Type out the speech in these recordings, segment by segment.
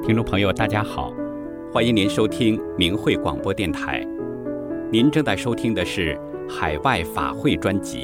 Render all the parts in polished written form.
听众朋友，大家好，欢迎您收听明慧广播电台。您正在收听的是海外法会专辑。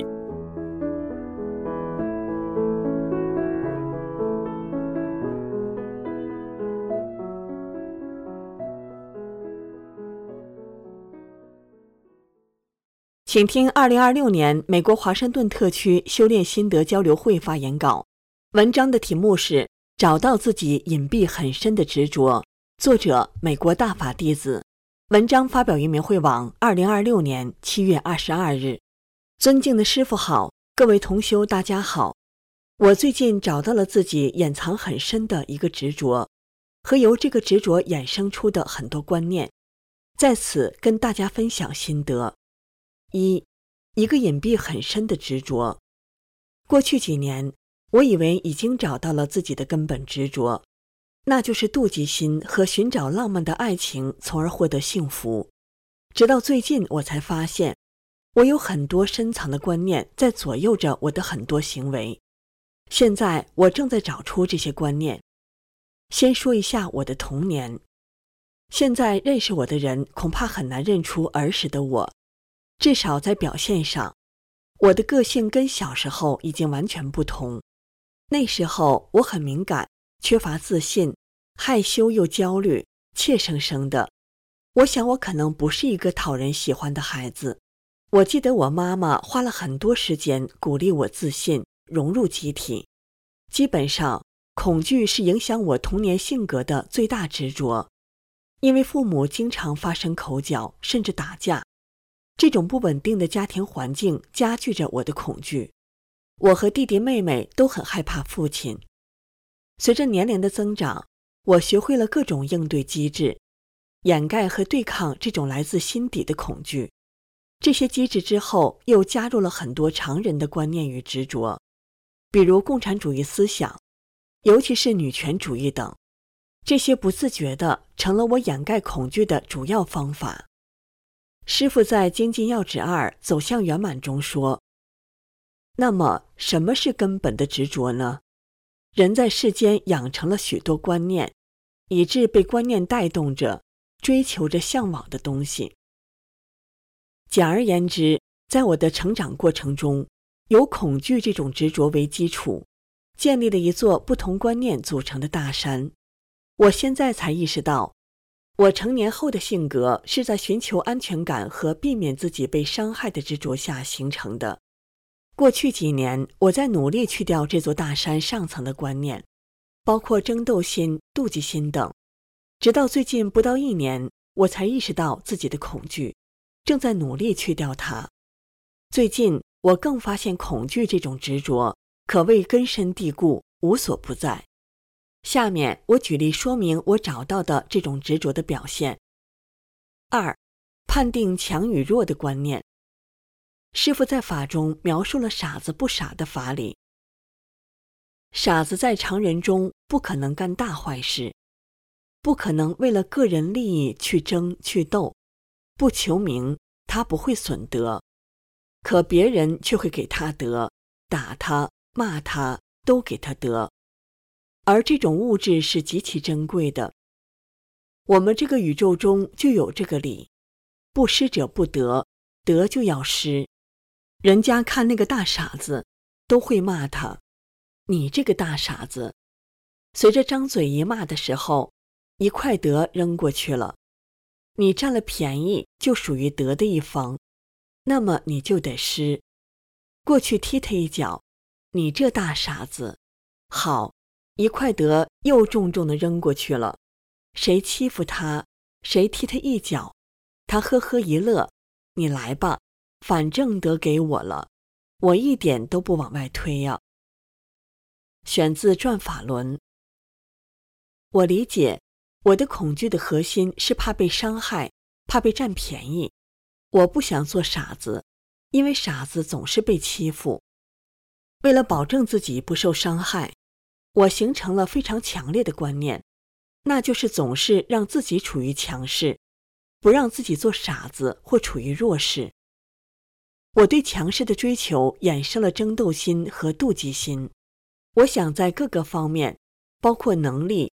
请听2026年美国华盛顿特区修炼心得交流会发言稿，文章的题目是找到自己隐蔽很深的执着，作者美国大法弟子，文章发表于明慧网2026年7月22日。尊敬的师父好，各位同修大家好，我最近找到了自己掩藏很深的一个执着，和由这个执着衍生出的很多观念，在此跟大家分享心得。一个隐蔽很深的执着。过去几年，我以为已经找到了自己的根本执着，那就是妒忌心和寻找浪漫的爱情，从而获得幸福。直到最近，我才发现，我有很多深藏的观念在左右着我的很多行为。现在，我正在找出这些观念。先说一下我的童年。现在认识我的人恐怕很难认出儿时的我，至少在表现上，我的个性跟小时候已经完全不同。那时候我很敏感，缺乏自信，害羞又焦虑，怯生生的。我想我可能不是一个讨人喜欢的孩子。我记得我妈妈花了很多时间鼓励我自信，融入集体。基本上，恐惧是影响我童年性格的最大执着。因为父母经常发生口角，甚至打架，这种不稳定的家庭环境加剧着我的恐惧。我和弟弟妹妹都很害怕父亲。随着年龄的增长，我学会了各种应对机制，掩盖和对抗这种来自心底的恐惧。这些机制之后，又加入了很多常人的观念与执着，比如共产主义思想，尤其是女权主义等。这些不自觉地成了我掩盖恐惧的主要方法。师父在《精进要旨2走向圆满》中说，那么什么是根本的执着呢？人在世间养成了许多观念，以致被观念带动着，追求着向往的东西。简而言之，在我的成长过程中，有恐惧这种执着为基础，建立了一座不同观念组成的大山。我现在才意识到，我成年后的性格是在寻求安全感和避免自己被伤害的执着下形成的。过去几年，我在努力去掉这座大山上层的观念，包括争斗心、妒忌心等。直到最近不到1年，我才意识到自己的恐惧，正在努力去掉它。最近，我更发现恐惧这种执着可谓根深蒂固，无所不在。下面我举例说明我找到的这种执着的表现。2. 判定强与弱的观念。师父在法中描述了傻子不傻的法理。傻子在常人中不可能干大坏事，不可能为了个人利益去争去斗，不求名他不会损德，可别人却会给他德，打他骂他都给他德。而这种物质是极其珍贵的，我们这个宇宙中就有这个理，不施者不得，得就要施。人家看那个大傻子，都会骂他，你这个大傻子。随着张嘴一骂的时候，一块德扔过去了，你占了便宜，就属于得的一方，那么你就得施。过去踢他一脚，你这大傻子，好，一块德又重重地扔过去了，谁欺负他，谁踢他一脚，他呵呵一乐，你来吧，反正德给我了，我一点都不往外推呀。选自《转法轮》。我理解，我的恐惧的核心是怕被伤害，怕被占便宜。我不想做傻子，因为傻子总是被欺负。为了保证自己不受伤害，我形成了非常强烈的观念，那就是总是让自己处于强势，不让自己做傻子或处于弱势。我对强势的追求衍生了争斗心和妒忌心。我想在各个方面，包括能力、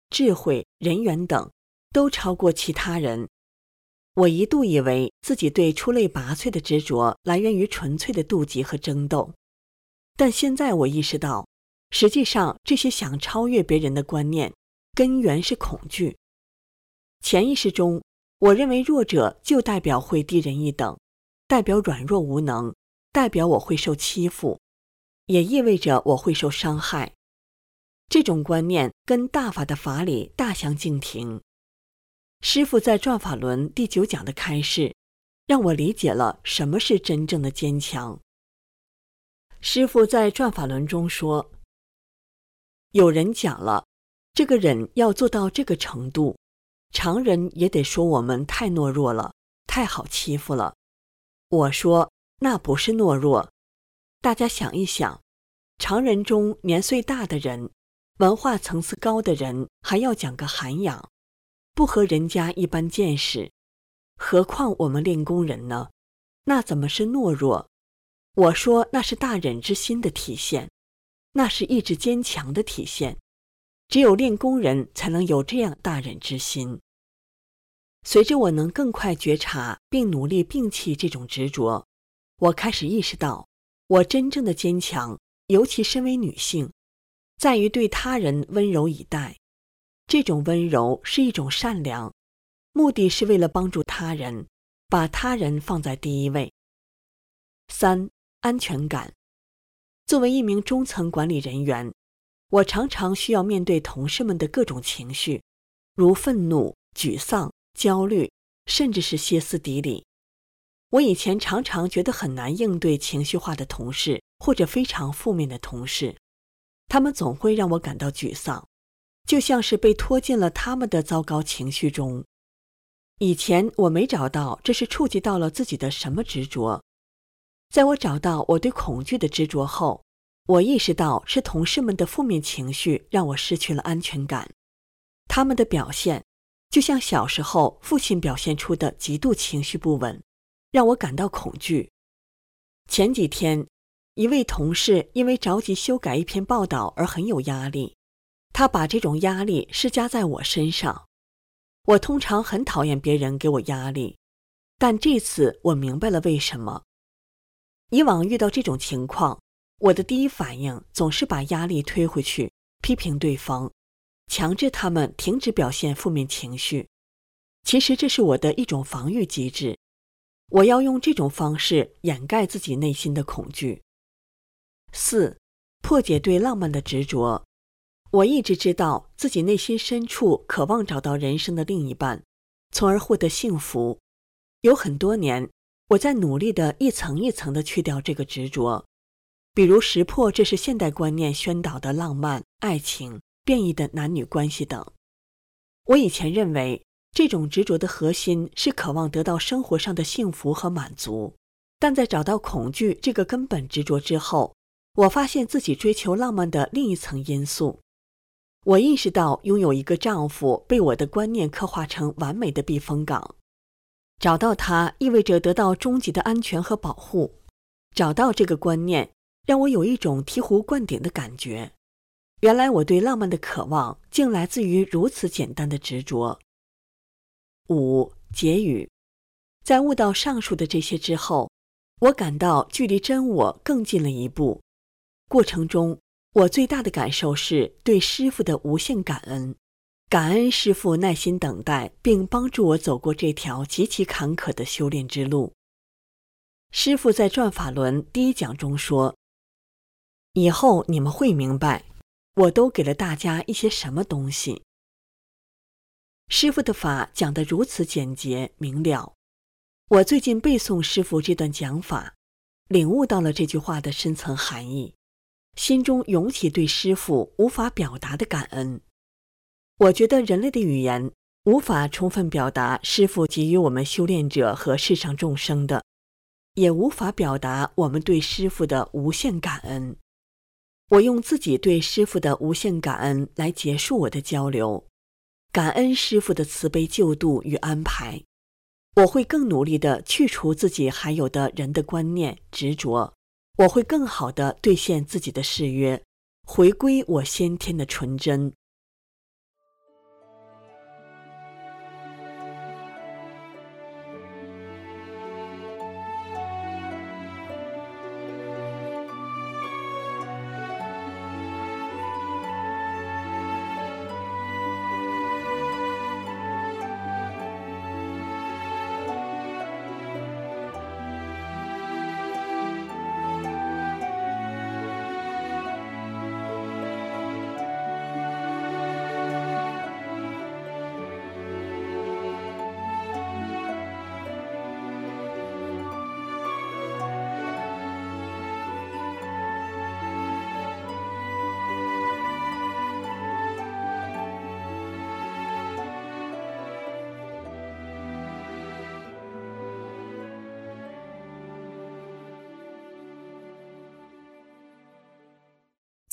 智慧、人缘等都超过其他人。我一度以为自己对出类拔萃的执着来源于纯粹的妒忌和争斗，但现在我意识到，实际上这些想超越别人的观念根源是恐惧。潜意识中，我认为弱者就代表会低人一等，代表软弱无能，代表我会受欺负，也意味着我会受伤害。这种观念跟大法的法理大相径庭。师父在转法轮第9讲的开示，让我理解了什么是真正的坚强。师父在转法轮中说，有人讲了，这个人要做到这个程度，常人也得说我们太懦弱了，太好欺负了。我说，那不是懦弱。大家想一想，常人中年岁大的人，文化层次高的人，还要讲个涵养，不和人家一般见识，何况我们练功人呢？那怎么是懦弱？我说那是大忍之心的体现，那是意志坚强的体现。只有练功人才能有这样大忍之心。随着我能更快觉察并努力摒弃这种执着，我开始意识到，我真正的坚强，尤其身为女性，在于对他人温柔以待。这种温柔是一种善良，目的是为了帮助他人，把他人放在第一位。3. 安全感。作为一名中层管理人员，我常常需要面对同事们的各种情绪，如愤怒、沮丧、焦虑，甚至是歇斯底里。我以前常常觉得很难应对情绪化的同事，或者非常负面的同事，他们总会让我感到沮丧，就像是被拖进了他们的糟糕情绪中。以前我没找到这是触及到了自己的什么执着。在我找到我对恐惧的执着后，我意识到是同事们的负面情绪让我失去了安全感。他们的表现就像小时候父亲表现出的极度情绪不稳，让我感到恐惧。前几天，一位同事因为着急修改一篇报道而很有压力，他把这种压力施加在我身上。我通常很讨厌别人给我压力，但这次我明白了为什么。以往遇到这种情况，我的第一反应总是把压力推回去，批评对方，强制他们停止表现负面情绪。其实这是我的一种防御机制，我要用这种方式掩盖自己内心的恐惧。4. 破解对浪漫的执着。我一直知道自己内心深处渴望找到人生的另一半，从而获得幸福。有很多年，我在努力地一层一层地去掉这个执着，比如识破这是现代观念宣导的浪漫、爱情、变异的男女关系等。我以前认为这种执着的核心是渴望得到生活上的幸福和满足，但在找到恐惧这个根本执着之后，我发现自己追求浪漫的另一层因素。我意识到拥有一个丈夫被我的观念刻画成完美的避风港，找到它意味着得到终极的安全和保护。找到这个观念让我有一种醍醐灌顶的感觉，原来我对浪漫的渴望竟来自于如此简单的执着。5. 结语。在悟到上述的这些之后，我感到距离真我更近了一步。过程中，我最大的感受是对师父的无限感恩，感恩师父耐心等待并帮助我走过这条极其坎坷的修炼之路。师父在转法轮第1讲中说，以后你们会明白，我都给了大家一些什么东西。师父的法讲得如此简洁明了，我最近背诵师父这段讲法，领悟到了这句话的深层含义，心中涌起对师父无法表达的感恩。我觉得人类的语言无法充分表达师父给予我们修炼者和世上众生的，也无法表达我们对师父的无限感恩。我用自己对师父的无限感恩来结束我的交流，感恩师父的慈悲救度与安排。我会更努力地去除自己还有的人的观念执着，我会更好地兑现自己的誓约，回归我先天的纯真。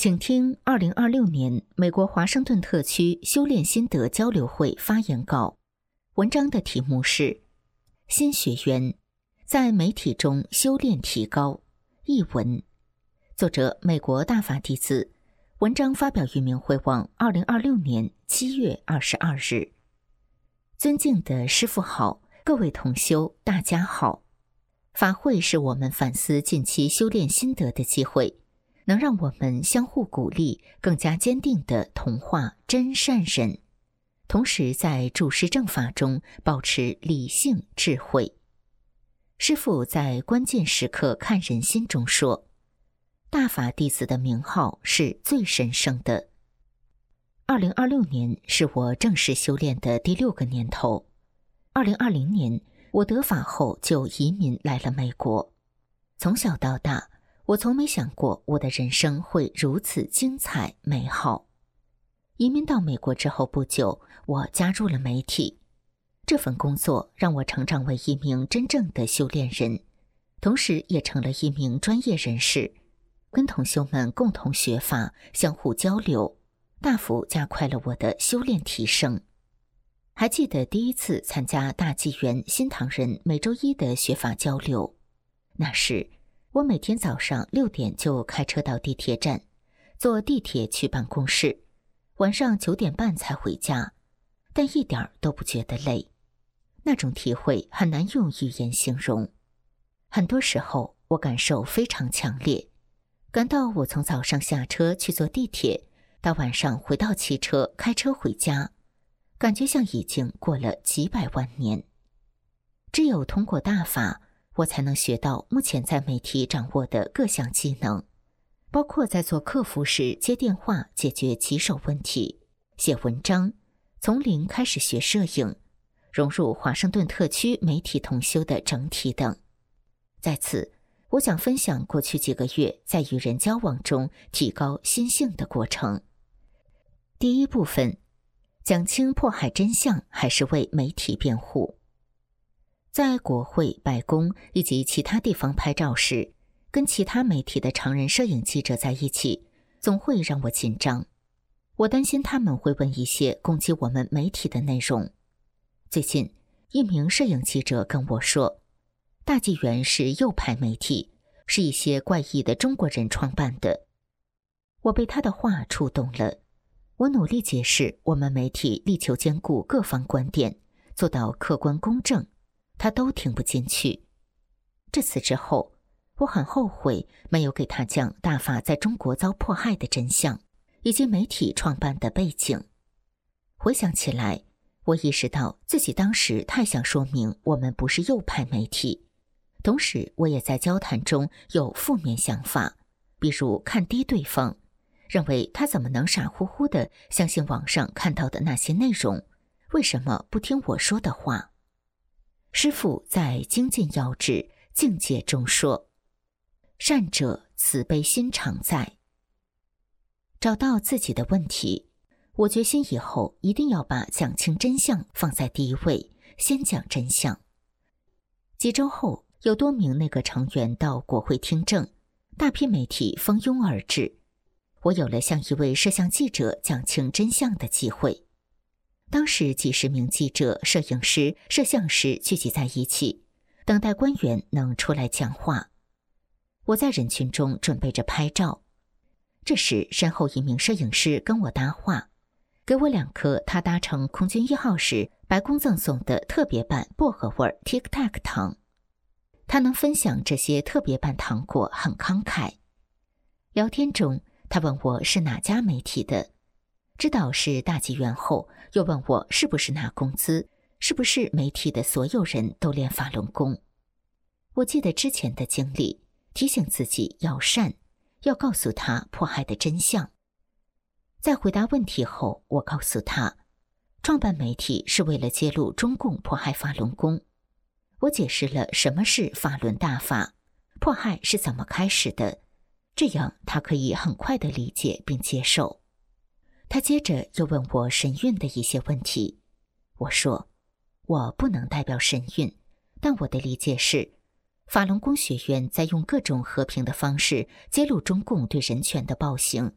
请听2026年美国华盛顿特区修炼心得交流会发言稿。文章的题目是新学员在媒体中修炼提高，译文，作者美国大法弟子，文章发表于明慧网2026年7月22日。尊敬的师父好，各位同修大家好。法会是我们反思近期修炼心得的机会，能让我们相互鼓励，更加坚定地同化真善忍，同时在注释正法中保持理性智慧。师父在关键时刻看人心中说，大法弟子的名号是最神圣的。2026年是我正式修炼的第6个年头。2020年我得法后就移民来了美国。从小到大，我从没想过我的人生会如此精彩美好。移民到美国之后不久，我加入了媒体。这份工作让我成长为一名真正的修炼人，同时也成了一名专业人士，跟同修们共同学法，相互交流，大幅加快了我的修炼提升。还记得第一次参加大纪元新唐人每周一的学法交流，那时我每天早上6点就开车到地铁站，坐地铁去办公室，晚上9点半才回家，但一点都不觉得累。那种体会很难用语言形容。很多时候我感受非常强烈，感到我从早上下车去坐地铁，到晚上回到汽车开车回家，感觉像已经过了几百万年。只有通过大法，我才能学到目前在媒体掌握的各项技能，包括在做客服时接电话解决棘手问题，写文章，从零开始学摄影，融入华盛顿特区媒体同修的整体等。在此，我想分享过去几个月在与人交往中提高心性的过程。第一部分，讲清迫害真相还是为媒体辩护。在国会、白宫以及其他地方拍照时，跟其他媒体的常人摄影记者在一起，总会让我紧张。我担心他们会问一些攻击我们媒体的内容。最近，一名摄影记者跟我说，大纪元是右派媒体，是一些怪异的中国人创办的。我被他的话触动了。我努力解释我们媒体力求兼顾各方观点，做到客观公正，他都听不进去。这次之后，我很后悔没有给他讲大法在中国遭迫害的真相，以及媒体创办的背景。回想起来，我意识到自己当时太想说明我们不是右派媒体，同时我也在交谈中有负面想法，比如看低对方，认为他怎么能傻乎乎地相信网上看到的那些内容，为什么不听我说的话？师父在精进要旨境界中说，善者慈悲心常在。找到自己的问题，我决心以后一定要把讲清真相放在第一位，先讲真相。几周后，有多名内阁成员到国会听证，大批媒体蜂拥而至，我有了向一位摄像记者讲清真相的机会。当时几十名记者、摄影师、摄像师聚集在一起，等待官员能出来讲话。我在人群中准备着拍照，这时身后一名摄影师跟我搭话，给我2颗他搭乘空军1号时白宫赠送的特别版薄荷味 Tic Tac 糖。他能分享这些特别版糖果很慷慨。聊天中，他问我是哪家媒体的，知道是大纪元后，又问我是不是拿工资，是不是媒体的所有人都练法轮功。我记得之前的经历，提醒自己要善，要告诉他迫害的真相。在回答问题后，我告诉他，创办媒体是为了揭露中共迫害法轮功。我解释了什么是法轮大法，迫害是怎么开始的，这样他可以很快地理解并接受。他接着又问我神韵的一些问题。我说，我不能代表神韵，但我的理解是，法轮功学员在用各种和平的方式揭露中共对人权的暴行，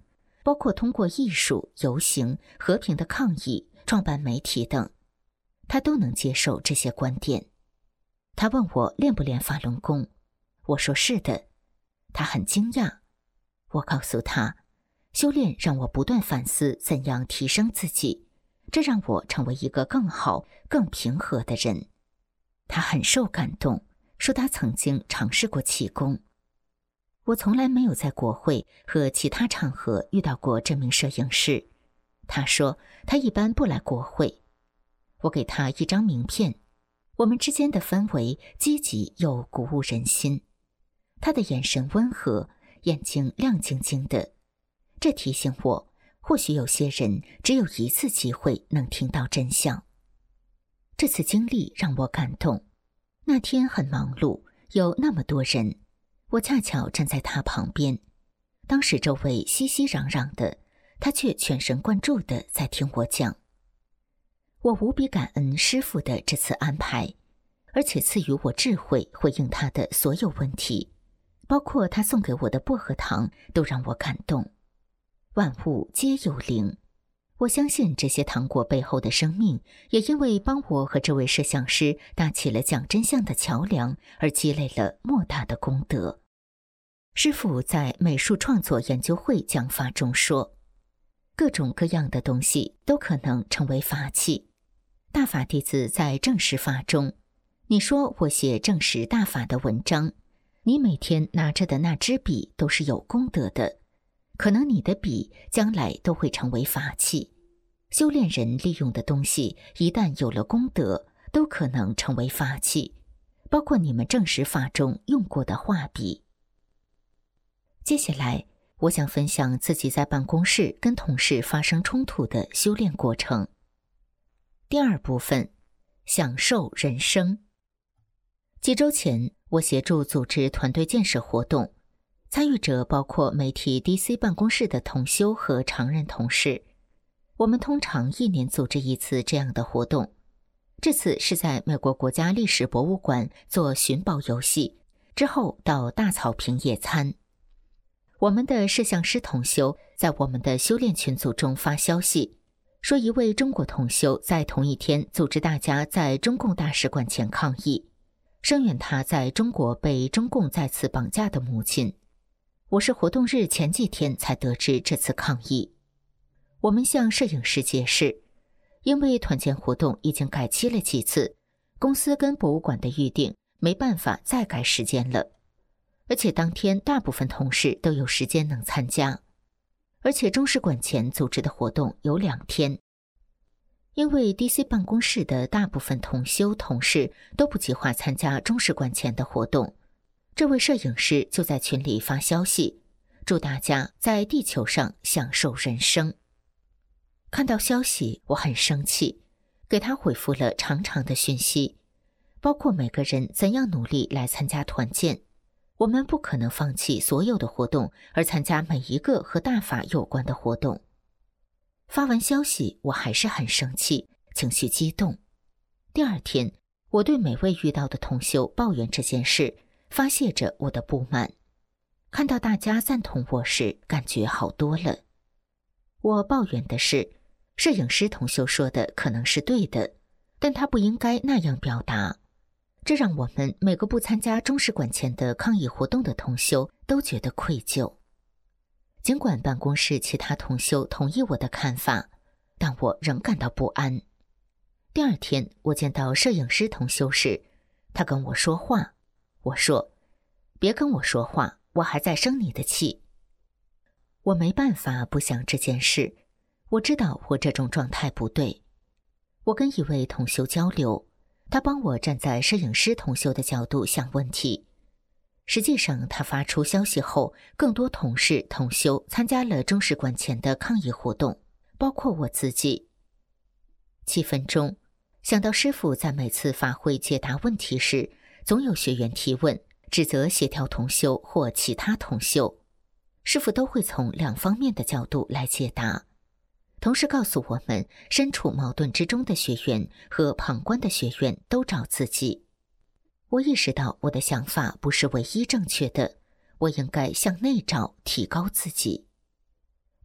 包括通过艺术、游行、和平的抗议、创办媒体等，他都能接受这些观点。他问我练不练法轮功，我说是的。他很惊讶。我告诉他，修炼让我不断反思怎样提升自己，这让我成为一个更好、更平和的人。他很受感动，说他曾经尝试过气功。我从来没有在国会和其他场合遇到过这名摄影师。他说他一般不来国会。我给他一张名片，我们之间的氛围积极又鼓舞人心。他的眼神温和，眼睛亮晶晶的，这提醒我，或许有些人只有一次机会能听到真相。这次经历让我感动。那天很忙碌，有那么多人，我恰巧站在他旁边。当时周围熙熙攘攘的，他却全神贯注地在听我讲。我无比感恩师父的这次安排，而且赐予我智慧回应他的所有问题，包括他送给我的薄荷糖都让我感动。万物皆有灵，我相信这些糖果背后的生命也因为帮我和这位摄像师搭起了讲真相的桥梁而积累了莫大的功德。师父在美术创作研究会讲法中说，各种各样的东西都可能成为法器。大法弟子在正实法中，你说我写正实大法的文章，你每天拿着的那支笔都是有功德的，可能你的笔将来都会成为法器。修炼人利用的东西一旦有了功德，都可能成为法器，包括你们正实法中用过的画笔。接下来我想分享自己在办公室跟同事发生冲突的修炼过程。第二部分，享受人生。几周前，我协助组织团队建设活动，参与者包括媒体 DC 办公室的同修和常任同事。我们通常1年组织一次这样的活动，这次是在美国国家历史博物馆做寻宝游戏，之后到大草坪野餐。我们的摄像师同修在我们的修炼群组中发消息，说一位中国同修在同一天组织大家在中共大使馆前抗议，声援他在中国被中共再次绑架的母亲。我是活动日前几天才得知这次抗议。我们向摄影师解释，因为团建活动已经改期了几次，公司跟博物馆的预定没办法再改时间了，而且当天大部分同事都有时间能参加，而且中使馆前组织的活动有2天。因为 DC 办公室的大部分同修同事都不计划参加中使馆前的活动，这位摄影师就在群里发消息，祝大家在地球上享受人生。看到消息，我很生气，给他回复了长长的讯息，包括每个人怎样努力来参加团建，我们不可能放弃所有的活动而参加每一个和大法有关的活动。发完消息，我还是很生气，情绪激动。第2天，我对每位遇到的同修抱怨这件事，发泄着我的不满。看到大家赞同我时，感觉好多了。我抱怨的是，摄影师同修说的可能是对的，但他不应该那样表达。这让我们每个不参加中使馆前的抗议活动的同修都觉得愧疚。尽管办公室其他同修同意我的看法，但我仍感到不安。第2天，我见到摄影师同修时，他跟我说话。我说，别跟我说话，我还在生你的气。我没办法不想这件事，我知道我这种状态不对。我跟一位同修交流，他帮我站在摄影师同修的角度想问题。实际上，他发出消息后，更多同事同修参加了中使馆前的抗议活动，包括我自己。气氛中，想到师父在每次法会解答问题时，总有学员提问，指责协调同修或其他同修，师父都会从2方面的角度来解答。同时告诉我们，身处矛盾之中的学员和旁观的学员都找自己。我意识到我的想法不是唯一正确的，我应该向内找，提高自己。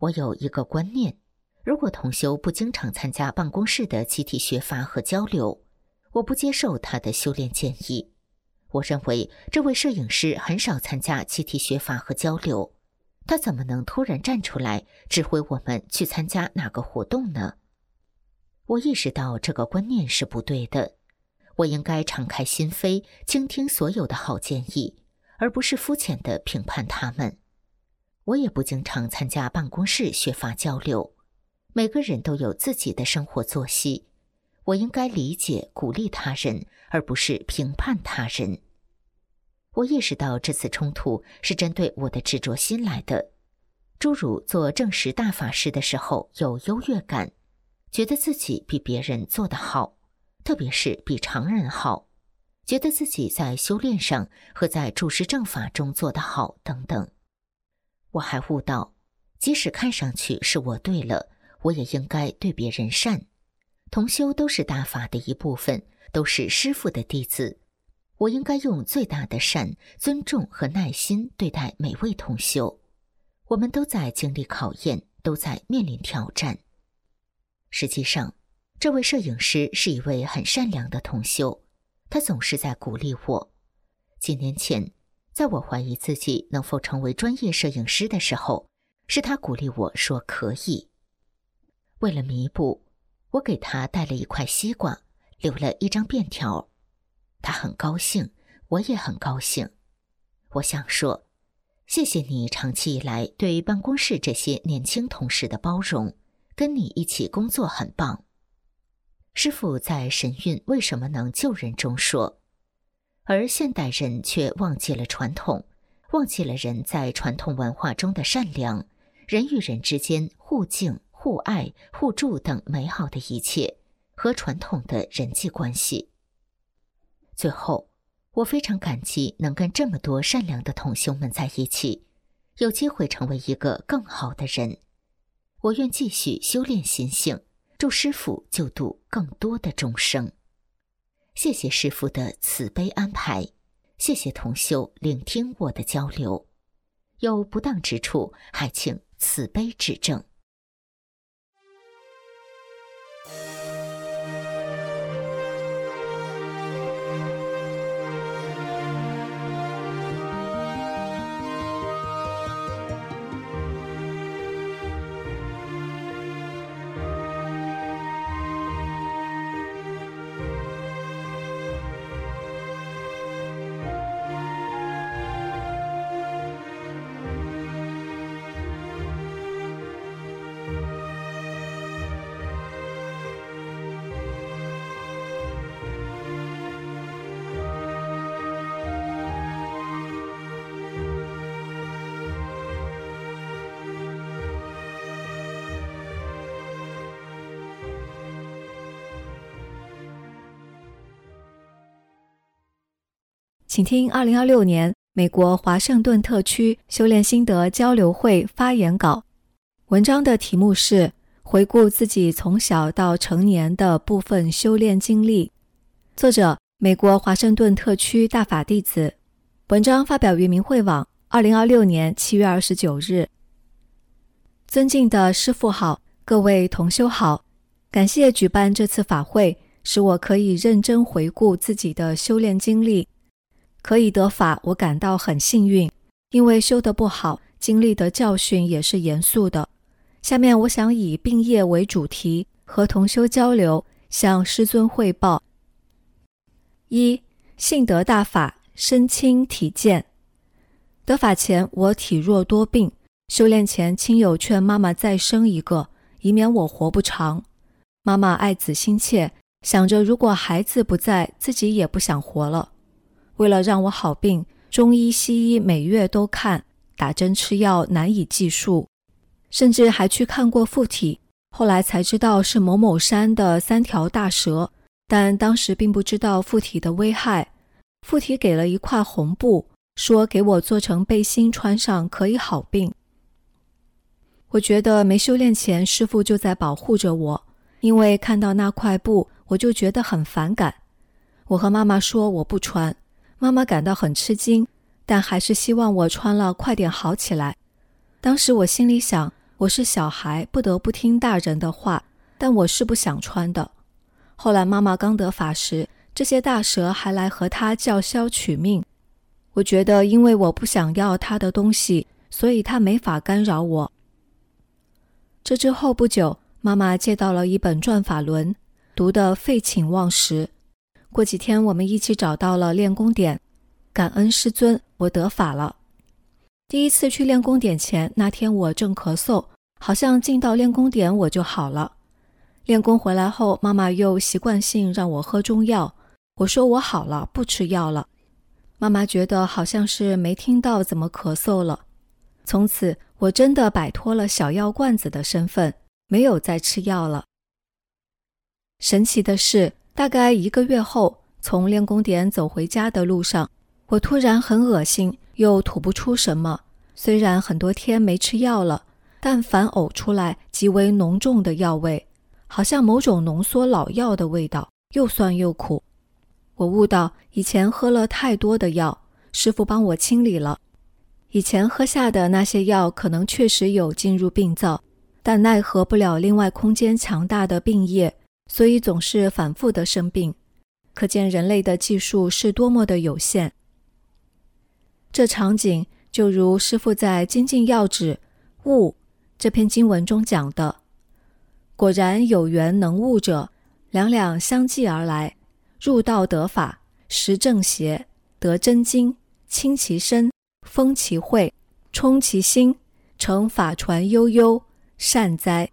我有一个观念，如果同修不经常参加办公室的集体学法和交流，我不接受他的修炼建议。我认为这位摄影师很少参加集体学法和交流，他怎么能突然站出来指挥我们去参加哪个活动呢？我意识到这个观念是不对的，我应该敞开心扉，倾听所有的好建议，而不是肤浅地评判他们。我也不经常参加办公室学法交流，每个人都有自己的生活作息，我应该理解、鼓励他人，而不是评判他人。我意识到这次冲突是针对我的执着心来的，诸如做正实大法师的时候有优越感，觉得自己比别人做得好，特别是比常人好，觉得自己在修炼上和在注释正法中做得好等等。我还悟到，即使看上去是我对了，我也应该对别人善。同修都是大法的一部分，都是师父的弟子，我应该用最大的善、尊重和耐心对待每位同修。我们都在经历考验，都在面临挑战。实际上，这位摄影师是一位很善良的同修，他总是在鼓励我。几年前，在我怀疑自己能否成为专业摄影师的时候，是他鼓励我说可以。为了弥补，我给他带了一块西瓜，留了一张便条。他很高兴，我也很高兴。我想说，谢谢你长期以来对办公室这些年轻同事的包容，跟你一起工作很棒。师父在《神韵为什么能救人》中说，而现代人却忘记了传统，忘记了人在传统文化中的善良，人与人之间互敬、互爱、互助等美好的一切和传统的人际关系。最后，我非常感激能跟这么多善良的同修们在一起，有机会成为一个更好的人。我愿继续修炼心性，祝师父救度更多的众生。谢谢师父的慈悲安排，谢谢同修聆听我的交流，有不当之处，还请慈悲指正。 请听2026年美国华盛顿特区修炼心得交流会发言稿。文章的题目是回顾自己从小到成年的部分修炼经历，作者美国华盛顿特区大法弟子。文章发表于明慧网2026年7月29日。尊敬的师父好，各位同修好，感谢举办这次法会，使我可以认真回顾自己的修炼经历。可以得法，我感到很幸运，因为修得不好，经历的教训也是严肃的。下面我想以并业为主题，和同修交流，向师尊汇报。1. 信得大法，身轻体健。得法前，我体弱多病，修炼前亲友劝妈妈再生一个，以免我活不长。妈妈爱子心切，想着如果孩子不在，自己也不想活了。为了让我好病，中医西医每月都看，打针吃药难以计数，甚至还去看过附体，后来才知道是某某山的3条大蛇，但当时并不知道附体的危害。附体给了一块红布，说给我做成背心穿上可以好病。我觉得没修炼前师父就在保护着我，因为看到那块布我就觉得很反感。我和妈妈说我不穿，妈妈感到很吃惊，但还是希望我穿了快点好起来。当时我心里想， 我是小孩，不得不听大人的话，但我是不想穿的。后来妈妈刚得法时，这些大蛇还来和她叫嚣取命。我觉得因为我不想要她的东西，所以她没法干扰我。这之后不久，妈妈借到了一本转法轮，读得废寝忘食。过几天我们一起找到了练功点，感恩师尊，我得法了。第一次去练功点前，那天我正咳嗽，好像进到练功点我就好了。练功回来后，妈妈又习惯性让我喝中药，我说我好了，不吃药了。妈妈觉得好像是没听到怎么咳嗽了。从此我真的摆脱了小药罐子的身份，没有再吃药了。神奇的是，大概1个月后，从练功点走回家的路上，我突然很恶心，又吐不出什么。虽然很多天没吃药了，但反呕出来极为浓重的药味，好像某种浓缩老药的味道，又酸又苦。我悟到以前喝了太多的药，师父帮我清理了。以前喝下的那些药可能确实有进入病灶，但奈何不了另外空间强大的病液，所以总是反复的生病。可见人类的技术是多么的有限。这场景就如师父在《精进要旨悟》这篇经文中讲的，果然有缘能悟者，两两相继而来，入道得法，识正邪，得真经，清其身，封其慧，充其心，成法传悠悠，善哉！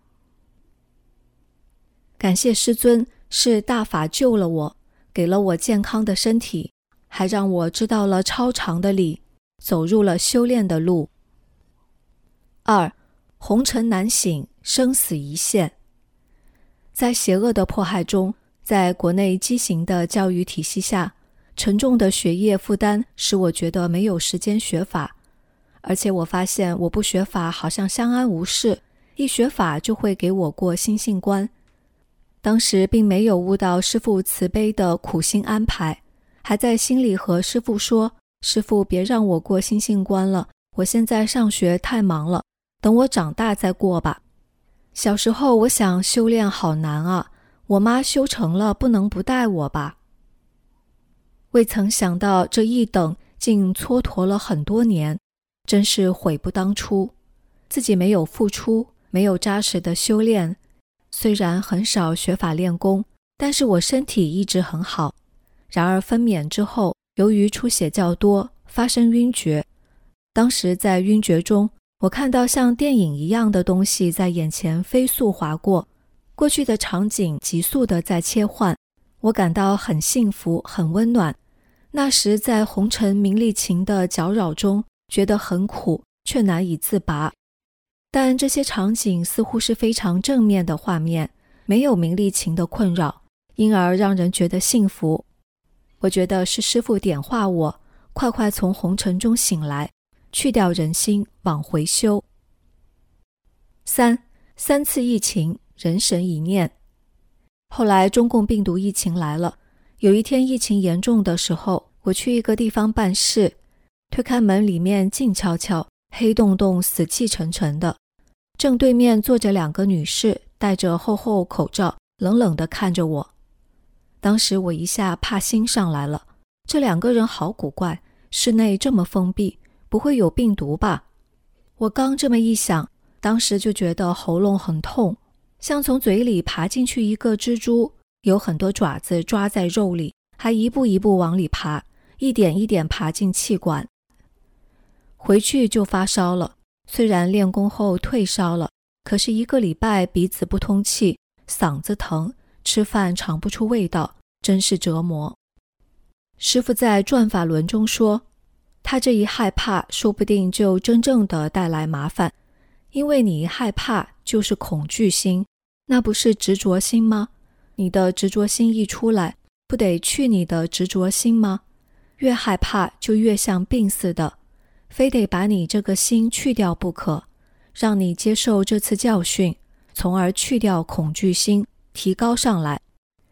感谢师尊，是大法救了我，给了我健康的身体，还让我知道了超长的理，走入了修炼的路。2. 红尘难醒，生死一线。在邪恶的迫害中，在国内畸形的教育体系下，沉重的学业负担使我觉得没有时间学法，而且我发现我不学法好像相安无事，一学法就会给我过心性关。当时并没有悟到师父慈悲的苦心安排，还在心里和师父说，师父别让我过心性关了，我现在上学太忙了，等我长大再过吧。小时候我想修炼好难啊，我妈修成了不能不带我吧。未曾想到这一等竟蹉跎了很多年，真是悔不当初。自己没有付出，没有扎实的修炼，虽然很少学法练功，但是我身体一直很好。然而分娩之后，由于出血较多，发生晕厥。当时在晕厥中，我看到像电影一样的东西在眼前飞速划过，过去的场景急速地在切换，我感到很幸福，很温暖。那时在红尘名利情的搅扰中，觉得很苦，却难以自拔。但这些场景似乎是非常正面的画面，没有名利情的困扰，因而让人觉得幸福。我觉得是师父点化我，快快从红尘中醒来，去掉人心，往回修。3次疫情，人神一念。后来中共病毒疫情来了，有一天疫情严重的时候，我去一个地方办事，推开门，里面静悄悄，黑洞洞，死气沉沉的。正对面坐着2个女士，戴着厚厚口罩，冷冷地看着我。当时我一下怕心上来了，这2个人好古怪，室内这么封闭，不会有病毒吧？我刚这么一想，当时就觉得喉咙很痛，像从嘴里爬进去一个蜘蛛，有很多爪子抓在肉里，还一步一步往里爬，一点一点爬进气管。回去就发烧了，虽然练功后退烧了，可是1个礼拜鼻子不通气，嗓子疼，吃饭尝不出味道，真是折磨。师父在转法轮中说，他这一害怕说不定就真正的带来麻烦，因为你一害怕就是恐惧心，那不是执着心吗？你的执着心一出来，不得去你的执着心吗？越害怕就越像病似的，非得把你这个心去掉不可，让你接受这次教训，从而去掉恐惧心，提高上来。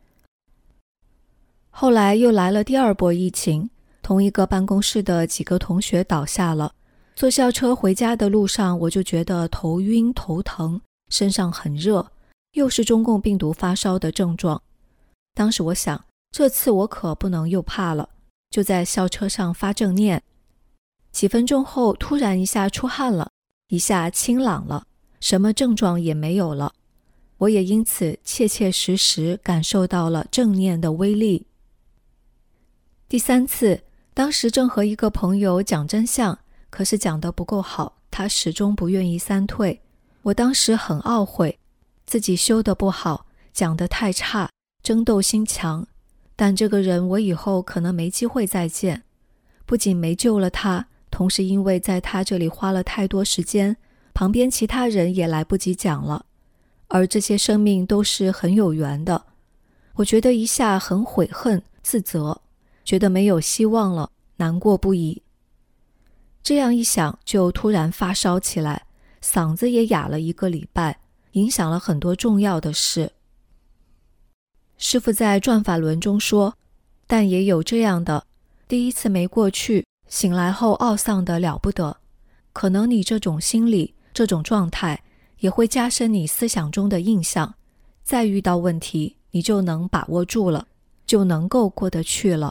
后来又来了第2波疫情，同一个办公室的几个同学倒下了， 坐校车回家的路上，我就觉得头晕头疼，身上很热，又是中共病毒发烧的症状。当时我想，这次我可不能又怕了，就在校车上发正念。几分钟后，突然一下出汗了，一下清朗了，什么症状也没有了。我也因此切切实实感受到了正念的威力。第3次，当时正和一个朋友讲真相，可是讲得不够好，他始终不愿意三退。我当时很懊悔，自己修得不好，讲得太差，争斗心强。但这个人我以后可能没机会再见，不仅没救了他，同时因为在他这里花了太多时间，旁边其他人也来不及讲了，而这些生命都是很有缘的。我觉得一下很悔恨自责，觉得没有希望了，难过不已。这样一想，就突然发烧起来，嗓子也哑了1个礼拜，影响了很多重要的事。师父在转法轮中说，但也有这样的，第1次没过去，醒来后懊丧的了不得。可能你这种心理，这种状态，也会加深你思想中的印象，再遇到问题，你就能把握住了，就能够过得去了。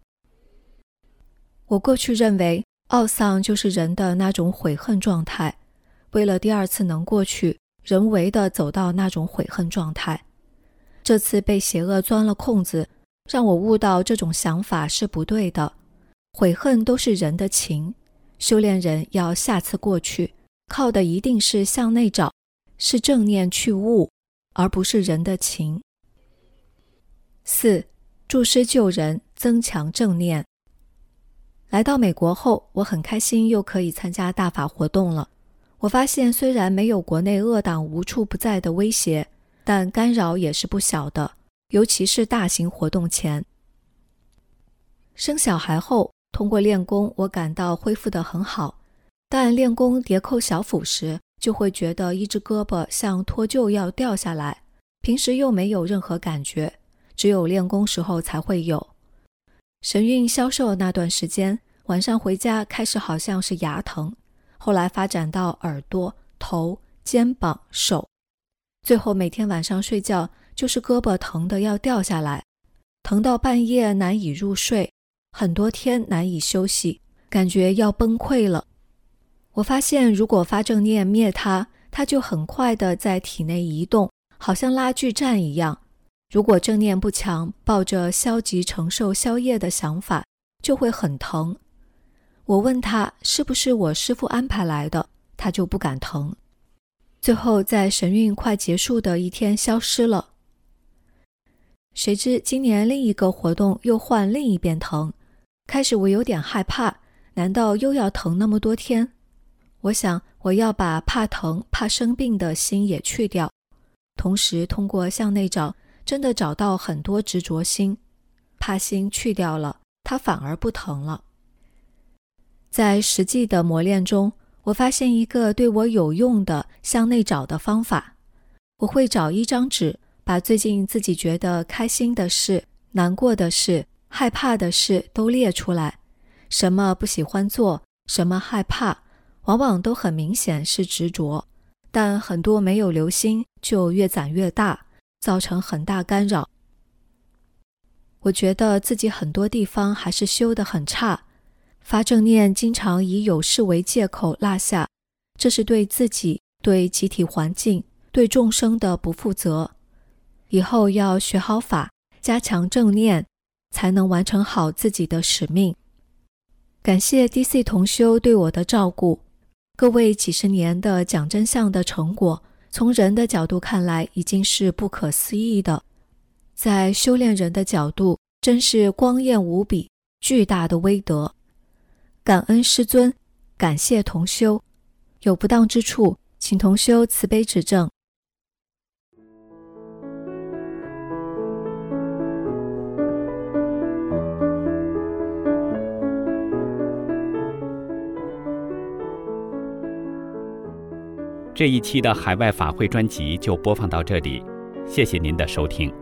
我过去认为，懊丧就是人的那种悔恨状态，为了第2次能过去，人为的走到那种悔恨状态。这次被邪恶钻了空子，让我悟到这种想法是不对的。悔恨都是人的情，修炼人要下次过去，靠的一定是向内找，是正念去悟，而不是人的情。4. 助师救人，增强正念。来到美国后，我很开心又可以参加大法活动了。我发现虽然没有国内恶党无处不在的威胁，但干扰也是不小的，尤其是大型活动前。生小孩后，通过练功，我感到恢复得很好，但练功叠扣小腹时，就会觉得一只胳膊像脱臼要掉下来，平时又没有任何感觉，只有练功时候才会有。神韵消瘦那段时间，晚上回家开始好像是牙疼，后来发展到耳朵、头、肩膀、手，最后每天晚上睡觉就是胳膊疼得要掉下来，疼到半夜难以入睡，很多天难以休息，感觉要崩溃了。我发现如果发正念灭它，它就很快地在体内移动，好像拉锯战一样。如果正念不强，抱着消极承受宵夜的想法，就会很疼。我问他是不是我师父安排来的，他就不敢疼。最后在神韵快结束的一天消失了。谁知今年另一个活动又换另一边疼，开始我有点害怕，难道又要疼那么多天？我想我要把怕疼、怕生病的心也去掉，同时通过向内找，真的找到很多执着心，怕心去掉了，它反而不疼了。在实际的磨练中，我发现一个对我有用的向内找的方法。我会找一张纸，把最近自己觉得开心的事、难过的事、害怕的事都列出来，什么不喜欢做，什么害怕，往往都很明显是执着，但很多没有留心就越攒越大，造成很大干扰。我觉得自己很多地方还是修得很差，发正念经常以有事为借口落下，这是对自己、对集体环境、对众生的不负责。以后要学好法，加强正念，才能完成好自己的使命。感谢 DC 同修对我的照顾，各位几十年的讲真相的成果，从人的角度看来已经是不可思议的，在修炼人的角度，真是光艳无比，巨大的威德。感恩师尊，感谢同修，有不当之处，请同修慈悲指正。 这一期的海外法会专辑就播放到这里，谢谢您的收听。